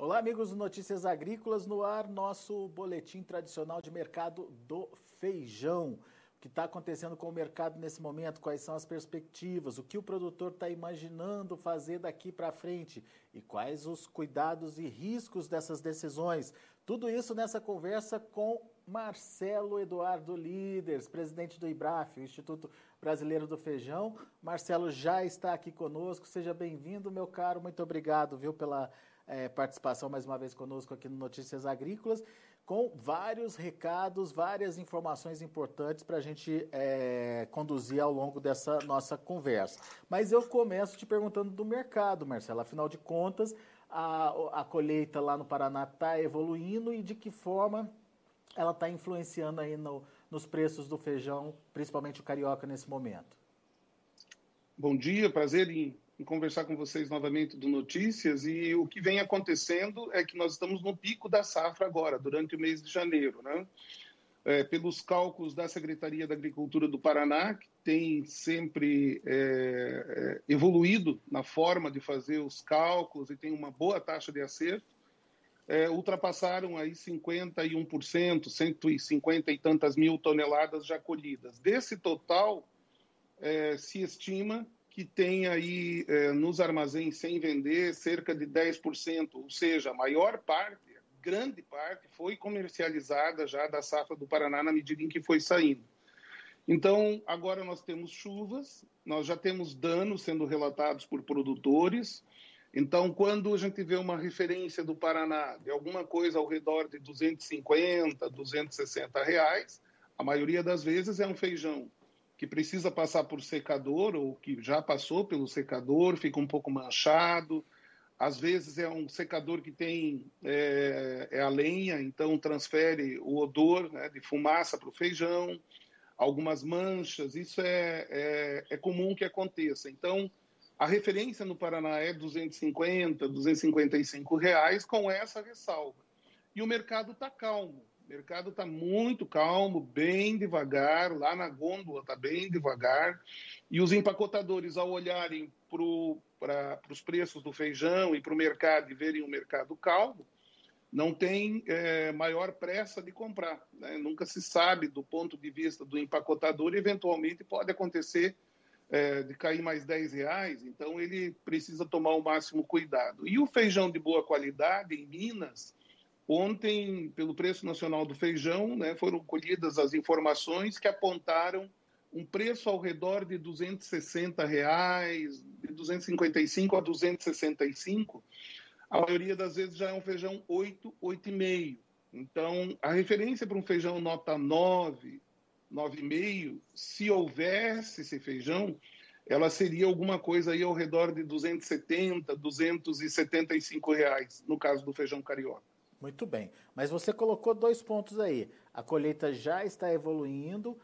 Olá, amigos do Notícias Agrícolas, no ar nosso boletim tradicional de mercado do feijão. O que está acontecendo com o mercado nesse momento, quais são as perspectivas, o que o produtor está imaginando fazer daqui para frente e quais os cuidados e riscos dessas decisões. Tudo isso nessa conversa com Marcelo Eduardo Líderes, presidente do IBRAF, o Instituto Brasileiro do Feijão. Marcelo já está aqui conosco, seja bem-vindo, meu caro, muito obrigado, viu, pela participação mais uma vez conosco aqui no Notícias Agrícolas, com vários recados, várias informações importantes para a gente conduzir ao longo dessa nossa conversa. Mas eu começo te perguntando do mercado, Marcelo. Afinal de contas, a colheita lá no Paraná está evoluindo e de que forma ela está influenciando aí nos preços do feijão, principalmente o carioca, nesse momento? Bom dia, prazer em conversar com vocês novamente do Notícias, e o que vem acontecendo é que nós estamos no pico da safra agora, durante o mês de janeiro, né? Pelos cálculos da Secretaria da Agricultura do Paraná, que tem sempre evoluído na forma de fazer os cálculos e tem uma boa taxa de acerto, ultrapassaram aí 51%, 150 e tantas mil toneladas já colhidas. Desse total, se estima que tem aí nos armazéns sem vender cerca de 10%, ou seja, a maior parte, grande parte, foi comercializada já da safra do Paraná na medida em que foi saindo. Então, agora nós temos chuvas, nós já temos danos sendo relatados por produtores. Então, quando a gente vê uma referência do Paraná de alguma coisa ao redor de 250, 260 reais, a maioria das vezes é um feijão que precisa passar por secador ou que já passou pelo secador, fica um pouco manchado. Às vezes é um secador que tem a lenha, então transfere o odor, né, de fumaça para o feijão, algumas manchas, isso é comum que aconteça. Então, a referência no Paraná é 250, 255 reais com essa ressalva. E o mercado está calmo. O mercado está muito calmo, bem devagar, lá na gôndola está bem devagar, e os empacotadores, ao olharem para os preços do feijão e para o mercado e verem o mercado calmo, não tem maior pressa de comprar, né? Nunca se sabe do ponto de vista do empacotador, eventualmente pode acontecer de cair mais 10 reais, então ele precisa tomar o máximo cuidado. E o feijão de boa qualidade em Minas, ontem, pelo Preço Nacional do Feijão, né, foram colhidas as informações que apontaram um preço ao redor de R$ 260, de 255 a 265. A maioria das vezes já é um feijão 8, 8,5. Então, a referência para um feijão nota 9, 9,5, se houvesse esse feijão, ela seria alguma coisa aí ao redor de 270, 275 reais, no caso do feijão carioca. Muito bem, mas você colocou dois pontos aí. A colheita já está evoluindo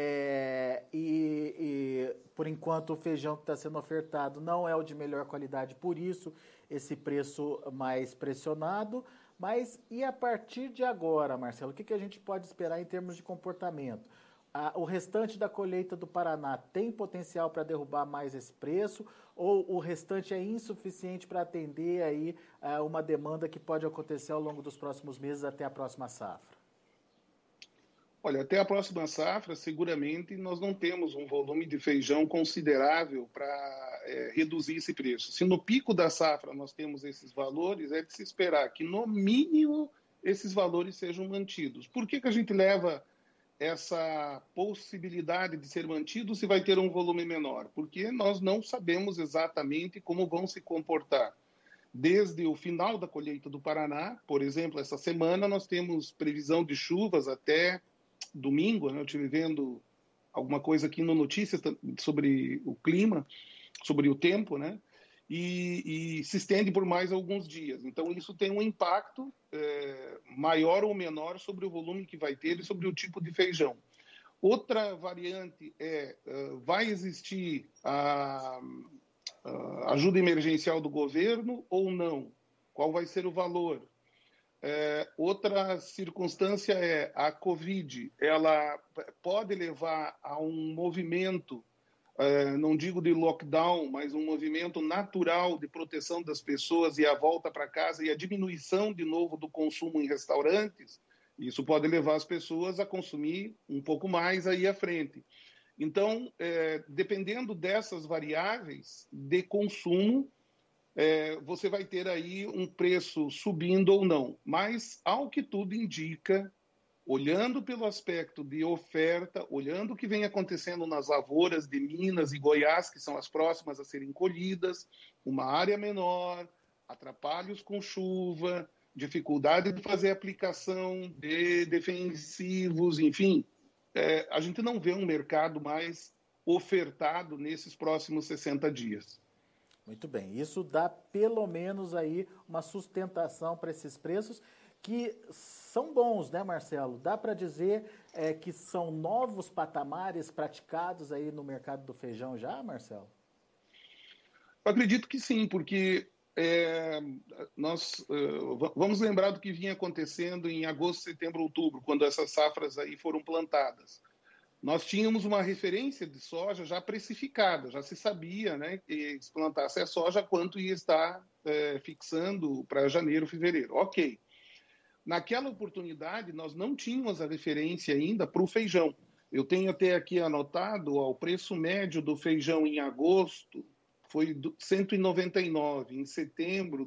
e por enquanto o feijão que está sendo ofertado não é o de melhor qualidade, por isso esse preço mais pressionado. Mas e a partir de agora, Marcelo, o que a gente pode esperar em termos de comportamento? O restante da colheita do Paraná tem potencial para derrubar mais esse preço ou o restante é insuficiente para atender aí uma demanda que pode acontecer ao longo dos próximos meses até a próxima safra? Olha, até a próxima safra, seguramente, nós não temos um volume de feijão considerável para reduzir esse preço. Se no pico da safra nós temos esses valores, é de se esperar que, no mínimo, esses valores sejam mantidos. Por que a gente leva essa possibilidade de ser mantido se vai ter um volume menor? Porque nós não sabemos exatamente como vão se comportar. Desde o final da colheita do Paraná, por exemplo, essa semana nós temos previsão de chuvas até domingo, né? Eu estive vendo alguma coisa aqui no Notícias sobre o clima, sobre o tempo, né? E se estende por mais alguns dias. Então, isso tem um impacto maior ou menor sobre o volume que vai ter e sobre o tipo de feijão. Outra variante vai existir a ajuda emergencial do governo ou não? Qual vai ser o valor? Outra circunstância é a Covid. Ela pode levar a um movimento não digo de lockdown, mas um movimento natural de proteção das pessoas e a volta para casa e a diminuição de novo do consumo em restaurantes, isso pode levar as pessoas a consumir um pouco mais aí à frente. Então, dependendo dessas variáveis de consumo, você vai ter aí um preço subindo ou não. Mas, ao que tudo indica, olhando pelo aspecto de oferta, olhando o que vem acontecendo nas lavouras de Minas e Goiás, que são as próximas a serem colhidas, uma área menor, atrapalhos com chuva, dificuldade de fazer aplicação de defensivos, enfim, a gente não vê um mercado mais ofertado nesses próximos 60 dias. Muito bem, isso dá pelo menos aí uma sustentação para esses preços que são bons, né, Marcelo? Dá para dizer que são novos patamares praticados aí no mercado do feijão já, Marcelo? Eu acredito que sim, porque nós vamos lembrar do que vinha acontecendo em agosto, setembro, outubro, quando essas safras aí foram plantadas. Nós tínhamos uma referência de soja já precificada, já se sabia, né, que se plantasse a soja, quanto ia estar fixando para janeiro, fevereiro. Ok. Naquela oportunidade, nós não tínhamos a referência ainda para o feijão. Eu tenho até aqui anotado, o preço médio do feijão em agosto foi 199, em setembro,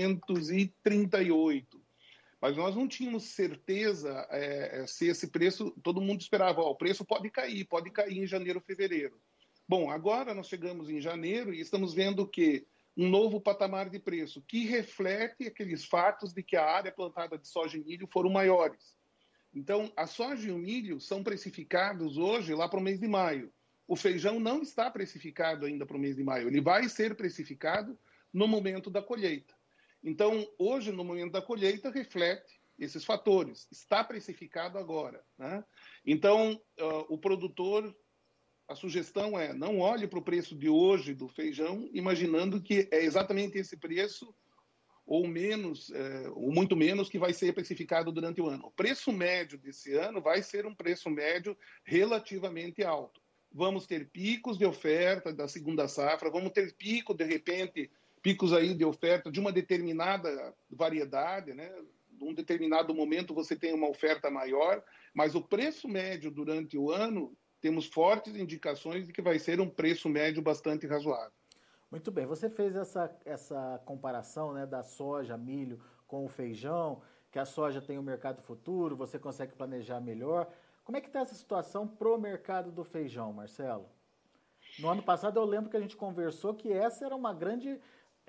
238. Mas nós não tínhamos certeza se esse preço, todo mundo esperava, o preço pode cair em janeiro, fevereiro. Bom, agora nós chegamos em janeiro e estamos vendo que um novo patamar de preço, que reflete aqueles fatos de que a área plantada de soja e milho foram maiores. Então, a soja e o milho são precificados hoje lá para o mês de maio. O feijão não está precificado ainda para o mês de maio, ele vai ser precificado no momento da colheita. Então, hoje, no momento da colheita, reflete esses fatores. Está precificado agora, né? Então, o produtor, a sugestão é não olhe para o preço de hoje do feijão, imaginando que é exatamente esse preço, ou menos, ou muito menos, que vai ser precificado durante o ano. O preço médio desse ano vai ser um preço médio relativamente alto. Vamos ter picos de oferta da segunda safra, vamos ter pico, de repente, picos aí de oferta de uma determinada variedade, né? Num determinado momento você tem uma oferta maior, mas o preço médio durante o ano, temos fortes indicações de que vai ser um preço médio bastante razoável. Muito bem, você fez essa comparação, né, da soja, milho com o feijão, que a soja tem um mercado futuro, você consegue planejar melhor. Como é que está essa situação pro mercado do feijão, Marcelo? No ano passado eu lembro que a gente conversou que essa era uma grande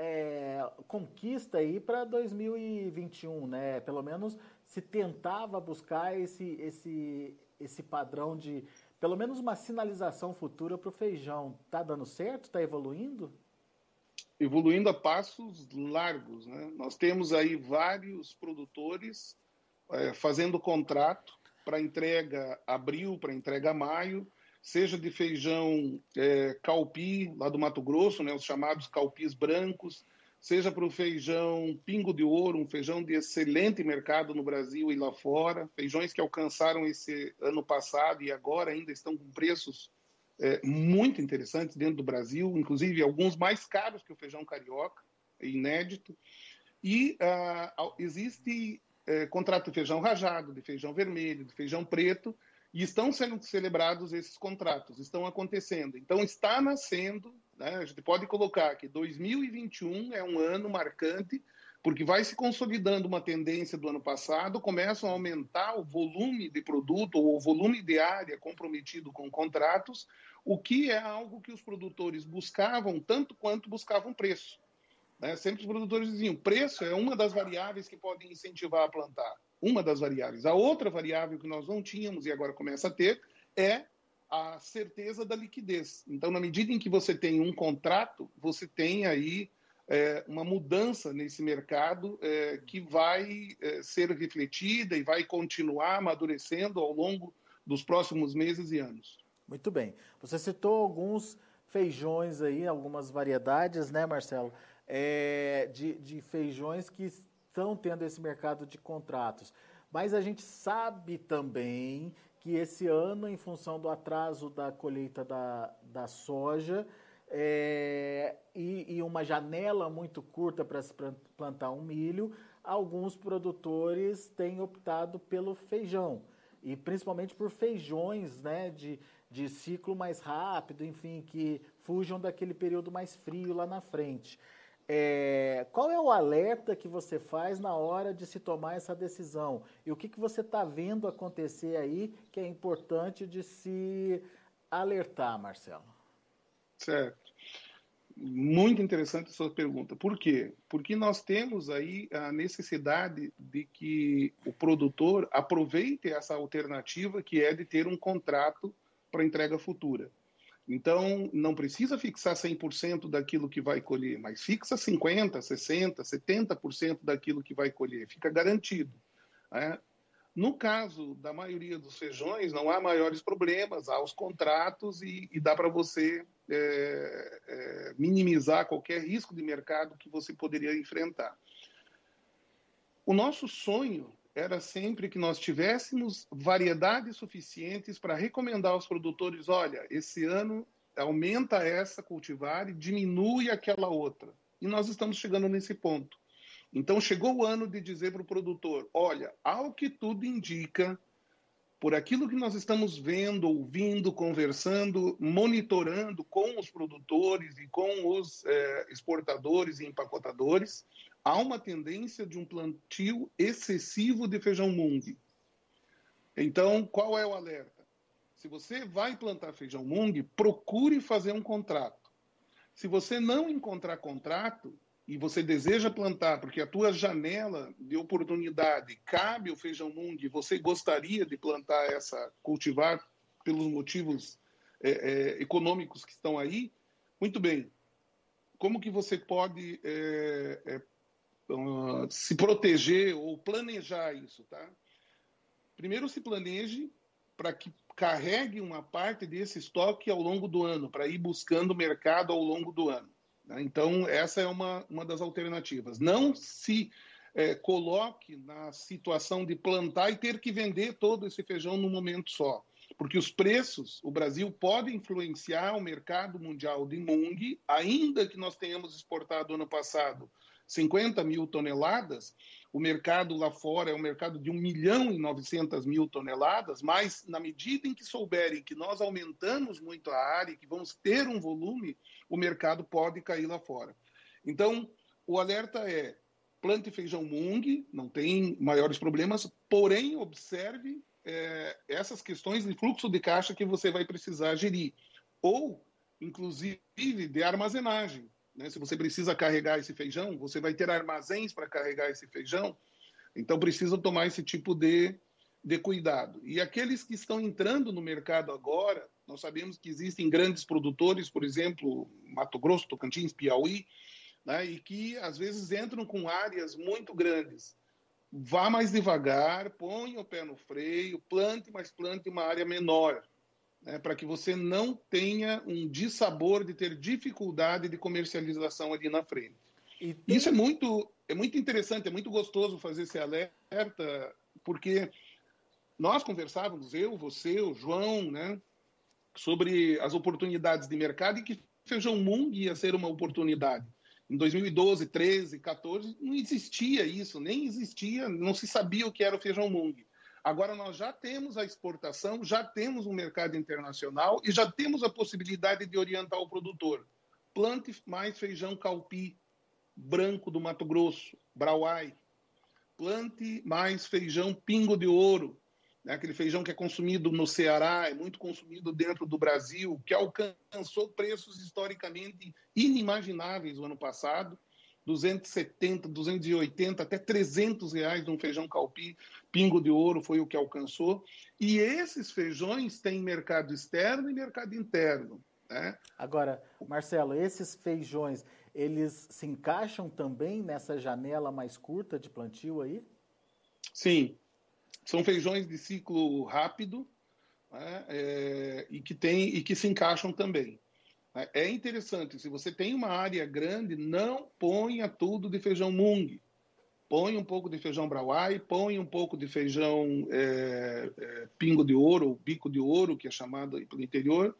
conquista aí para 2021, né? Pelo menos se tentava buscar esse padrão de, pelo menos uma sinalização futura para o feijão. Tá dando certo? Está evoluindo? Evoluindo a passos largos, né? Nós temos aí vários produtores fazendo contrato para entrega abril, para entrega maio, seja de feijão calpi, lá do Mato Grosso, né, os chamados calpis brancos, seja para o feijão pingo de ouro, um feijão de excelente mercado no Brasil e lá fora, feijões que alcançaram esse ano passado e agora ainda estão com preços muito interessantes dentro do Brasil, inclusive alguns mais caros que o feijão carioca, inédito. E existe contrato de feijão rajado, de feijão vermelho, de feijão preto, e estão sendo celebrados esses contratos, estão acontecendo. Então, está nascendo, né, a gente pode colocar que 2021 é um ano marcante, porque vai se consolidando uma tendência do ano passado, começam a aumentar o volume de produto ou o volume de área comprometido com contratos, o que é algo que os produtores buscavam tanto quanto buscavam preço. Né? Sempre os produtores diziam, preço é uma das variáveis que podem incentivar a plantar. Uma das variáveis. A outra variável que nós não tínhamos e agora começa a ter é a certeza da liquidez. Então, na medida em que você tem um contrato, você tem aí uma mudança nesse mercado que vai ser refletida e vai continuar amadurecendo ao longo dos próximos meses e anos. Muito bem. Você citou alguns feijões aí, algumas variedades, né, Marcelo? De feijões que estão tendo esse mercado de contratos. Mas a gente sabe também que esse ano, em função do atraso da colheita da soja e uma janela muito curta para se plantar um milho, alguns produtores têm optado pelo feijão, e principalmente por feijões, né, de ciclo mais rápido, enfim, que fujam daquele período mais frio lá na frente. Qual é o alerta que você faz na hora de se tomar essa decisão? E o que você está vendo acontecer aí que é importante de se alertar, Marcelo? Certo. Muito interessante a sua pergunta. Por quê? Porque nós temos aí a necessidade de que o produtor aproveite essa alternativa que é de ter um contrato para entrega futura. Então, não precisa fixar 100% daquilo que vai colher, mas fixa 50%, 60%, 70% daquilo que vai colher. Fica garantido, né? No caso da maioria dos feijões, não há maiores problemas, há os contratos e dá para você minimizar qualquer risco de mercado que você poderia enfrentar. O nosso sonho era sempre que nós tivéssemos variedades suficientes para recomendar aos produtores, olha, esse ano aumenta essa cultivar e diminui aquela outra. E nós estamos chegando nesse ponto. Então, chegou o ano de dizer para o produtor, olha, ao que tudo indica, por aquilo que nós estamos vendo, ouvindo, conversando, monitorando com os produtores e com os exportadores e empacotadores, há uma tendência de um plantio excessivo de feijão Mung. Então, qual é o alerta? Se você vai plantar feijão Mung, procure fazer um contrato. Se você não encontrar contrato, e você deseja plantar, porque a tua janela de oportunidade cabe o feijão Mung, e você gostaria de plantar cultivar pelos motivos econômicos que estão aí, muito bem. Como que você pode se proteger ou planejar isso, tá? Primeiro, se planeje para que carregue uma parte desse estoque ao longo do ano, para ir buscando mercado ao longo do ano. Então, essa é uma das alternativas. Não se coloque na situação de plantar e ter que vender todo esse feijão num momento só. Porque os preços, o Brasil pode influenciar o mercado mundial de Mung, ainda que nós tenhamos exportado ano passado 50 mil toneladas, o mercado lá fora é um mercado de 1.900.000 toneladas, mas na medida em que souberem que nós aumentamos muito a área, que vamos ter um volume, o mercado pode cair lá fora. Então, o alerta é, plante feijão Mung, não tem maiores problemas, porém observe essas questões de fluxo de caixa que você vai precisar gerir. Ou, inclusive, de armazenagem. Se você precisa carregar esse feijão, você vai ter armazéns para carregar esse feijão, então precisa tomar esse tipo de cuidado. E aqueles que estão entrando no mercado agora, nós sabemos que existem grandes produtores, por exemplo, Mato Grosso, Tocantins, Piauí, né, e que às vezes entram com áreas muito grandes. Vá mais devagar, ponha o pé no freio, plante, mas plante uma área menor, para que você não tenha um dissabor de ter dificuldade de comercialização ali na frente. Isso é muito interessante, é muito gostoso fazer esse alerta, porque nós conversávamos, eu, você, o João, né, sobre as oportunidades de mercado e que feijão Mung ia ser uma oportunidade. Em 2012, 13, 14, não existia isso, nem existia, não se sabia o que era o feijão Mung. Agora nós já temos a exportação, já temos um mercado internacional e já temos a possibilidade de orientar o produtor. Plante mais feijão Calpi, branco do Mato Grosso, Brauai. Plante mais feijão Pingo de Ouro, né? Aquele feijão que é consumido no Ceará, é muito consumido dentro do Brasil, que alcançou preços historicamente inimagináveis no ano passado. 270, 280, até R$300 de um feijão Calpi, Pingo de Ouro foi o que alcançou. E esses feijões têm mercado externo e mercado interno, né? Agora, Marcelo, esses feijões, eles se encaixam também nessa janela mais curta de plantio aí? Sim, são feijões de ciclo rápido, né? E que se encaixam também. É interessante, se você tem uma área grande, não ponha tudo de feijão Mung. põe um pouco de feijão brauai, põe um pouco de feijão pingo de ouro, ou bico de ouro, que é chamado aí pelo interior.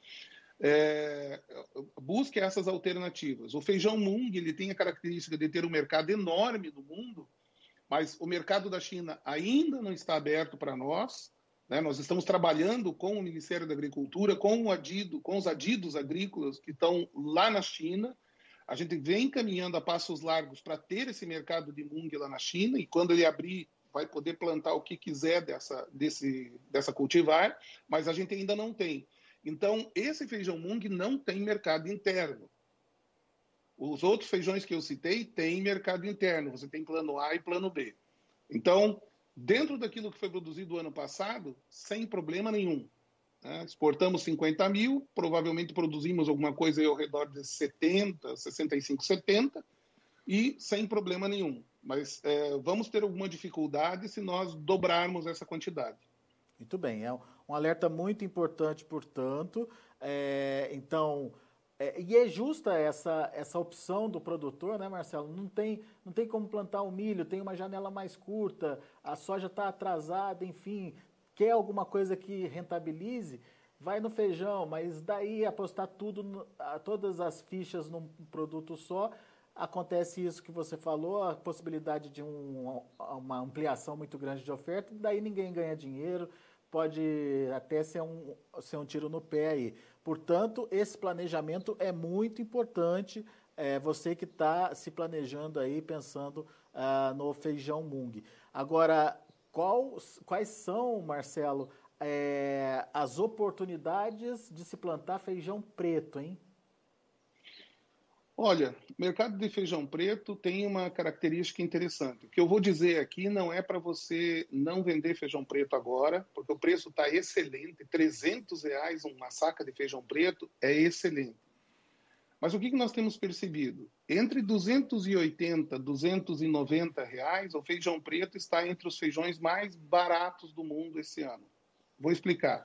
Busque essas alternativas. O feijão Mung, ele tem a característica de ter um mercado enorme no mundo, mas o mercado da China ainda não está aberto para nós, né? Nós estamos trabalhando com o Ministério da Agricultura, com os adidos agrícolas que estão lá na China. A gente vem caminhando a passos largos para ter esse mercado de Mung lá na China, e quando ele abrir, vai poder plantar o que quiser dessa cultivar, mas a gente ainda não tem. Então, esse feijão Mung não tem mercado interno. Os outros feijões que eu citei têm mercado interno. Você tem plano A e plano B. Então, dentro daquilo que foi produzido ano passado, sem problema nenhum. Né? Exportamos 50 mil, provavelmente produzimos alguma coisa aí ao redor de 70, 65, 70, e sem problema nenhum. Mas vamos ter alguma dificuldade se nós dobrarmos essa quantidade. Muito bem, é um alerta muito importante, portanto. Então, e é justa essa opção do produtor, né, Marcelo? Não tem como plantar o milho, tem uma janela mais curta, a soja está atrasada, enfim, quer alguma coisa que rentabilize, vai no feijão, mas daí apostar todas as fichas num produto só, acontece isso que você falou, a possibilidade de uma ampliação muito grande de oferta, daí ninguém ganha dinheiro, pode até ser um tiro no pé aí. Portanto, esse planejamento é muito importante, você que está se planejando aí, pensando no feijão Mung. Agora, quais são, Marcelo, as oportunidades de se plantar feijão preto, hein? Olha, o mercado de feijão preto tem uma característica interessante. O que eu vou dizer aqui não é para você não vender feijão preto agora, porque o preço está excelente, R$300 uma saca de feijão preto é excelente. Mas o que nós temos percebido? Entre R$280 e R$290, o feijão preto está entre os feijões mais baratos do mundo esse ano. Vou explicar.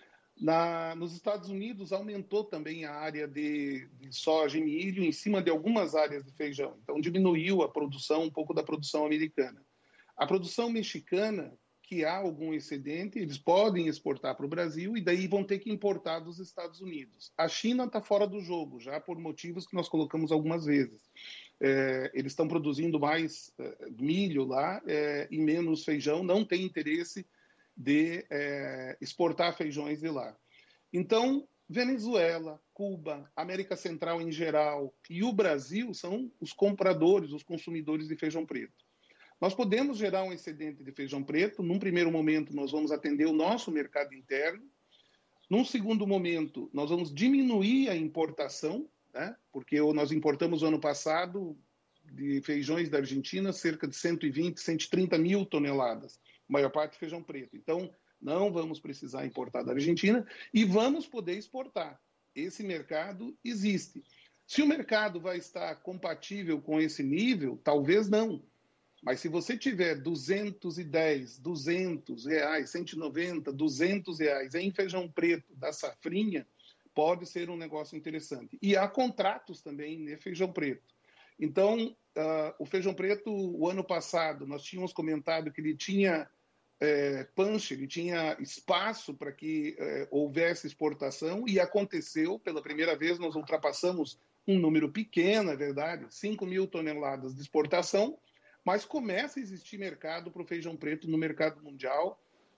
Nos Estados Unidos aumentou também a área de soja e milho em cima de algumas áreas de feijão. Então diminuiu a produção, um pouco da produção americana. A produção mexicana, que há algum excedente, eles podem exportar para o Brasil e daí vão ter que importar dos Estados Unidos. A China está fora do jogo, já por motivos que nós colocamos algumas vezes. Eles estão produzindo mais milho lá e menos feijão, não tem interesse de exportar feijões de lá. Então, Venezuela, Cuba, América Central em geral e o Brasil são os compradores, os consumidores de feijão preto. Nós podemos gerar um excedente de feijão preto. Num primeiro momento, nós vamos atender o nosso mercado interno. Num segundo momento, nós vamos diminuir a importação, né? Porque nós importamos no ano passado de feijões da Argentina cerca de 120, 130 mil toneladas. Maior parte feijão preto. Então, não vamos precisar importar da Argentina e vamos poder exportar. Esse mercado existe. Se o mercado vai estar compatível com esse nível, talvez não. Mas se você tiver 210, 200 reais, 190, 200 reais em feijão preto da safrinha, pode ser um negócio interessante. E há contratos também de feijão preto. Então, o feijão preto, o ano passado, nós tínhamos comentado que ele tinha punch, ele tinha espaço para que houvesse exportação, e aconteceu, pela primeira vez nós ultrapassamos um número pequeno, é verdade, 5 mil toneladas de exportação, mas começa a existir mercado para o feijão preto no mercado mundial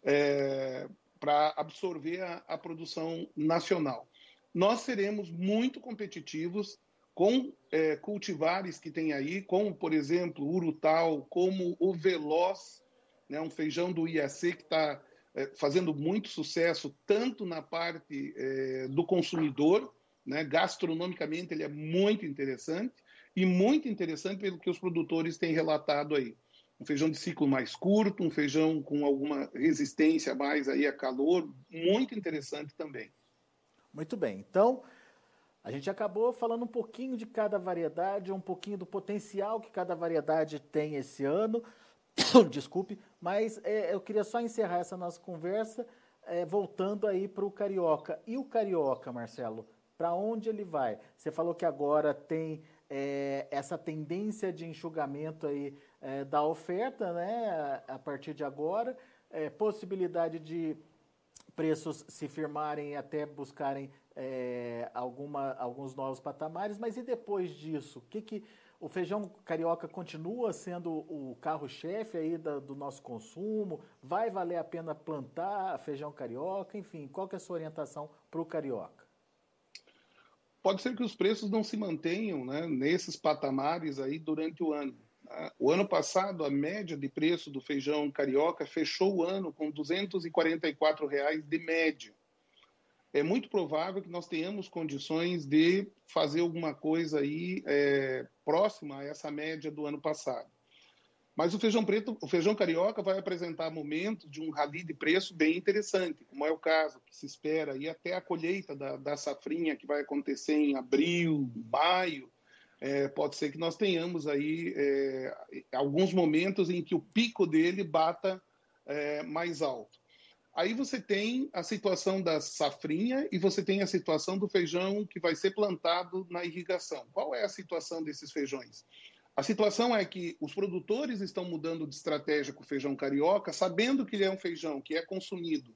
para absorver a produção nacional. Nós seremos muito competitivos com cultivares que tem aí, como, por exemplo, o Urutau, como o Veloz, né, um feijão do IAC que está fazendo muito sucesso, tanto na parte do consumidor, né, gastronomicamente ele é muito interessante, e muito interessante pelo que os produtores têm relatado aí. Um feijão de ciclo mais curto, um feijão com alguma resistência mais aí a calor, muito interessante também. Muito bem, então a gente acabou falando um pouquinho de cada variedade, um pouquinho do potencial que cada variedade tem esse ano. Desculpe, mas eu queria só encerrar essa nossa conversa voltando aí para o carioca. E o carioca, Marcelo, para onde ele vai? Você falou que agora tem essa tendência de enxugamento aí da oferta, né, a partir de agora, possibilidade de preços se firmarem e até buscarem alguns novos patamares, mas e depois disso? O feijão carioca continua sendo o carro-chefe aí do nosso consumo? Vai valer a pena plantar feijão carioca? Enfim, qual que é a sua orientação para o carioca? Pode ser que os preços não se mantenham, né, nesses patamares aí durante o ano. O ano passado, a média de preço do feijão carioca fechou o ano com R$ 244 de média. É muito provável que nós tenhamos condições de fazer alguma coisa aí próxima a essa média do ano passado. Mas o feijão carioca vai apresentar momentos de um rally de preço bem interessante, como é o caso que se espera, e até a colheita da safrinha que vai acontecer em abril, maio, pode ser que nós tenhamos aí alguns momentos em que o pico dele bata mais alto. Aí você tem a situação da safrinha e você tem a situação do feijão que vai ser plantado na irrigação. Qual é a situação desses feijões? A situação é que os produtores estão mudando de estratégia com o feijão carioca, sabendo que ele é um feijão que é consumido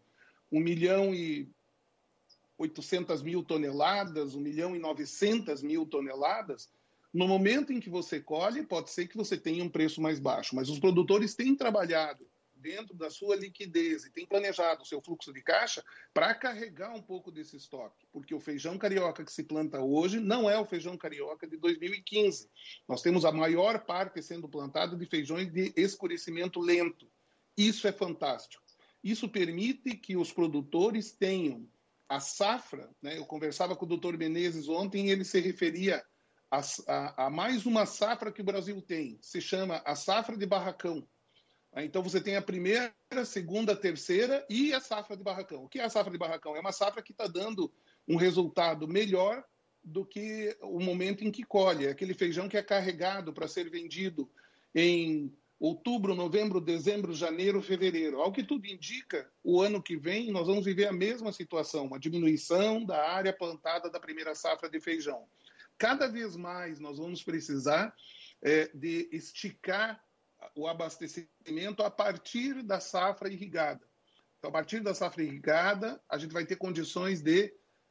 1.800.000 toneladas, 1.900.000 toneladas. No momento em que você colhe, pode ser que você tenha um preço mais baixo, mas os produtores têm trabalhado dentro da sua liquidez e têm planejado o seu fluxo de caixa para carregar um pouco desse estoque, porque o feijão carioca que se planta hoje não é o feijão carioca de 2015. Nós temos a maior parte sendo plantada de feijões de escurecimento lento. Isso é fantástico. Isso permite que os produtores tenham a safra, né? Eu conversava com o doutor Menezes ontem e ele se referia a mais uma safra que o Brasil tem, se chama a safra de barracão. Então, você tem a primeira, segunda, terceira e a safra de barracão. O que é a safra de barracão? É uma safra que está dando um resultado melhor do que o momento em que colhe. É aquele feijão que é carregado para ser vendido em outubro, novembro, dezembro, janeiro, fevereiro. Ao que tudo indica, o ano que vem nós vamos viver a mesma situação, uma diminuição da área plantada da primeira safra de feijão. Cada vez mais nós vamos precisar de esticar o abastecimento a partir da safra irrigada. Então, a partir da safra irrigada, a gente vai ter condições de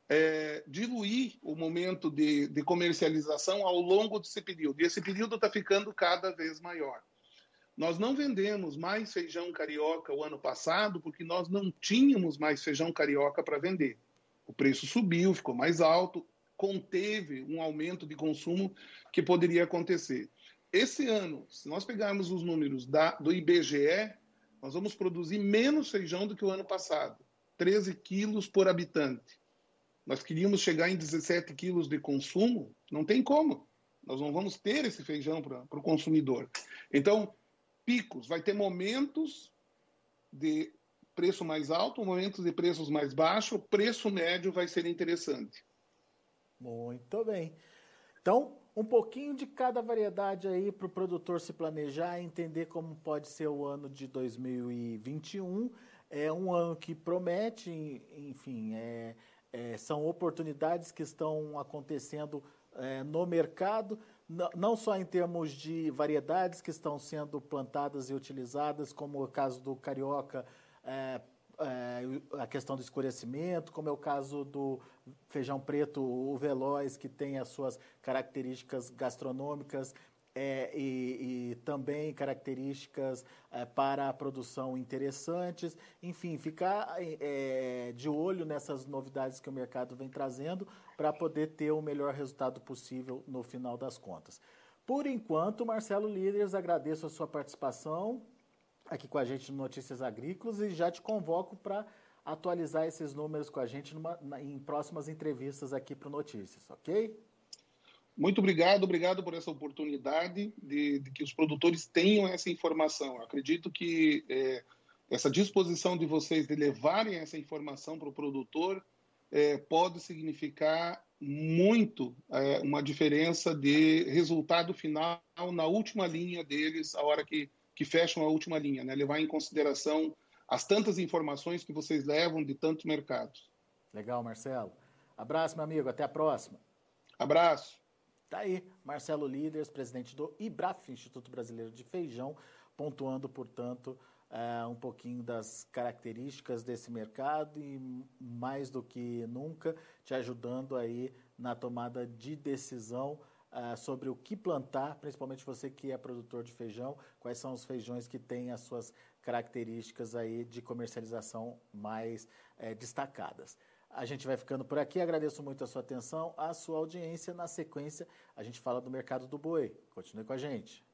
diluir o momento de comercialização ao longo desse período. E esse período está ficando cada vez maior. Nós não vendemos mais feijão carioca o ano passado porque nós não tínhamos mais feijão carioca para vender. O preço subiu, ficou mais alto, conteve um aumento de consumo que poderia acontecer. Esse ano, se nós pegarmos os números do IBGE, nós vamos produzir menos feijão do que o ano passado, 13 quilos por habitante. Nós queríamos chegar em 17 quilos de consumo, não tem como. Nós não vamos ter esse feijão para o consumidor. Então, picos, vai ter momentos de preço mais alto, momentos de preços mais baixos, o preço médio vai ser interessante. Muito bem. Então, um pouquinho de cada variedade aí para o produtor se planejar e entender como pode ser o ano de 2021. É um ano que promete, enfim, são oportunidades que estão acontecendo no mercado, não só em termos de variedades que estão sendo plantadas e utilizadas, como o caso do carioca, a questão do escurecimento, como é o caso do feijão preto, o veloz, que tem as suas características gastronômicas e também características para a produção interessantes. Enfim, ficar de olho nessas novidades que o mercado vem trazendo para poder ter o melhor resultado possível no final das contas. Por enquanto, Marcelo Líderes, agradeço a sua participação aqui com a gente no Notícias Agrícolas e já te convoco para atualizar esses números com a gente em próximas entrevistas aqui para o Notícias, ok? Muito obrigado por essa oportunidade de que os produtores tenham essa informação. Eu acredito que essa disposição de vocês de levarem essa informação para o produtor pode significar muito uma diferença de resultado final na última linha deles, a hora que fecham a última linha, né? Levar em consideração as tantas informações que vocês levam de tantos mercados. Legal, Marcelo. Abraço, meu amigo. Até a próxima. Abraço. Tá aí, Marcelo Líderes, presidente do IBRAF, Instituto Brasileiro de Feijão, pontuando, portanto, um pouquinho das características desse mercado e, mais do que nunca, te ajudando aí na tomada de decisão sobre o que plantar, principalmente você que é produtor de feijão, quais são os feijões que têm as suas características aí de comercialização mais destacadas. A gente vai ficando por aqui, agradeço muito a sua atenção, a sua audiência. Na sequência, a gente fala do mercado do boi. Continue com a gente.